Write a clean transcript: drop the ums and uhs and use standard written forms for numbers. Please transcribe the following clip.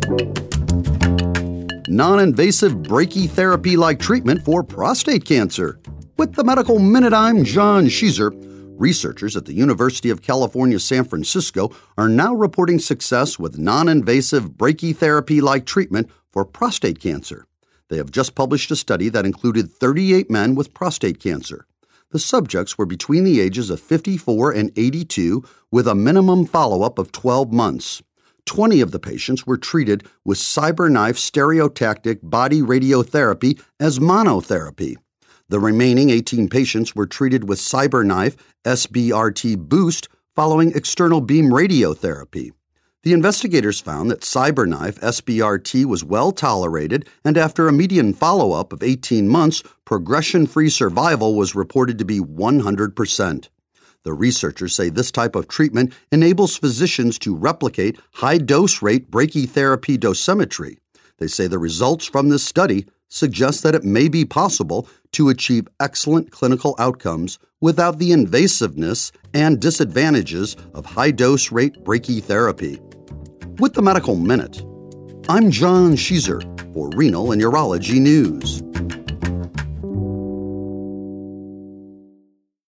Non-invasive brachytherapy-like treatment for prostate cancer. With the Medical Minute, I'm John Sheezer. Researchers at the University of California, San Francisco are now reporting success with non-invasive brachytherapy-like treatment for prostate cancer. They have just published a study that included 38 men with prostate cancer. The subjects were between the ages of 54 and 82 with a minimum follow-up of 12 months. 20 of the patients were treated with CyberKnife stereotactic body radiotherapy as monotherapy. The remaining 18 patients were treated with CyberKnife SBRT Boost following external beam radiotherapy. The investigators found that CyberKnife SBRT was well tolerated, and after a median follow-up of 18 months, progression-free survival was reported to be 100%. The researchers say this type of treatment enables physicians to replicate high-dose rate brachytherapy dosimetry. They say the results from this study suggest that it may be possible to achieve excellent clinical outcomes without the invasiveness and disadvantages of high-dose rate brachytherapy. With the Medical Minute, I'm John Sheezer for Renal and Urology News.